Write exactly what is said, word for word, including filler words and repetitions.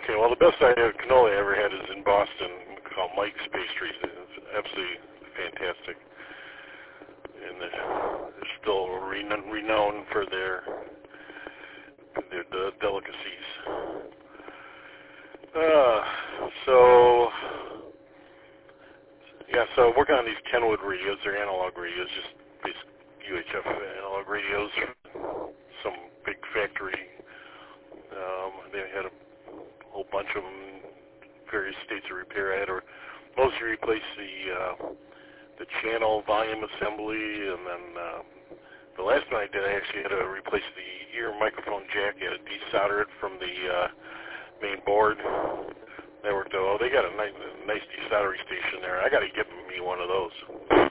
Okay, well, the best I have cannoli I ever had is in Boston, called Mike's Pastries. It's absolutely fantastic, and they're, they're still reno- renowned for their their de- delicacies. Uh, so yeah, so working on these Kenwood radios. They're analog radios, just basic U H F analog radios. Some big factory. Um, they had a whole bunch of them in various states of repair. I had to mostly replace the uh, the channel volume assembly, and then uh, the last one I did, I actually had to replace the ear microphone jack. I had to desolder it from the uh, main board. That worked out. Oh, they got a nice, nice desoldering station there. I got to get me one of those.